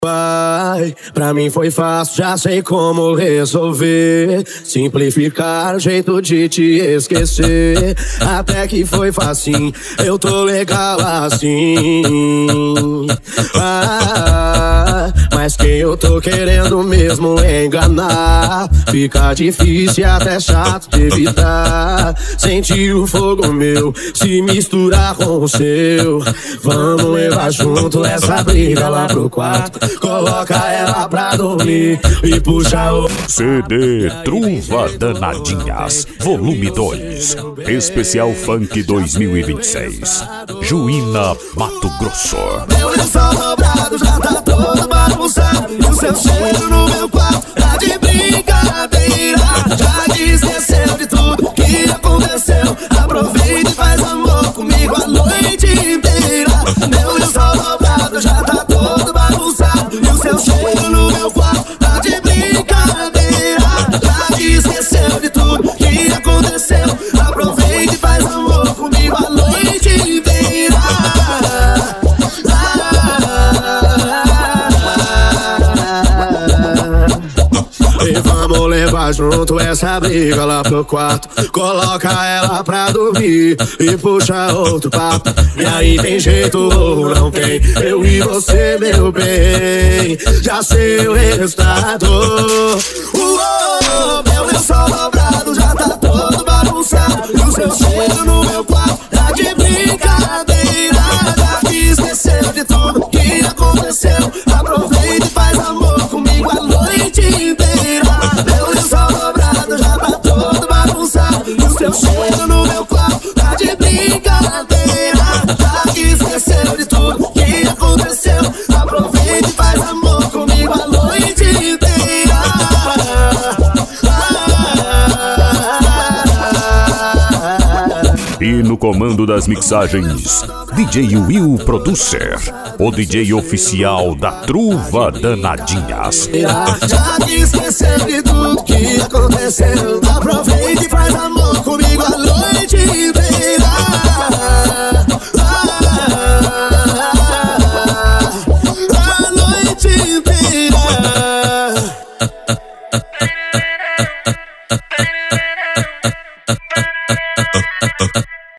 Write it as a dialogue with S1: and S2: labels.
S1: Pai, pra mim foi fácil, já sei como resolver. Simplificar o jeito de te esquecer. Até que foi facinho, eu tô legal assim. Mas quem eu tô querendo mesmo é enganar. Fica difícil e até chato de evitar. Sentir o fogo meu se misturar com o seu. Vamos levar junto essa briga lá pro quarto. Coloca ela pra dormir e puxa o
S2: CD Truva Danadinhas, volume 2, especial funk 2026, Juína, Mato Grosso.
S1: Meu lençol dobrado já tá todo bagunçado. E o seu cheiro no meu quarto tá de brincadeira. Já que esqueceu de tudo que aconteceu, aproveita e faz amor comigo a noite inteira. Meu lençol dobrado já tá todo bagunçado. E o seu cheiro no meu quarto tá de brincadeira. Já que esqueceu de tudo que aconteceu, aproveita e faz amor comigo a noite inteira. E vamos levar junto essa briga lá pro quarto. Coloca ela pra dormir e puxa outro papo. E aí tem jeito ou não tem? Eu e você, meu bem, já sei o resultado. Meu lençol dobrado já tá todo bagunçado. E o seu cheiro no meu quarto tá de brincadeira. Já que esqueceu de tudo que aconteceu, aproveita e faz amor comigo a noite inteira. Meu lençol dobrado já tá todo bagunçado. E o seu cheiro no meu quarto tá de brincadeira. Já que esqueceu de tudo que aconteceu, aproveita e faz amor comigo a noite inteira.
S2: E no comando das mixagens, DJ Will Producer, o DJ oficial da Truva Danadinhas.
S1: Já que esqueceu de tudo que aconteceu, aproveita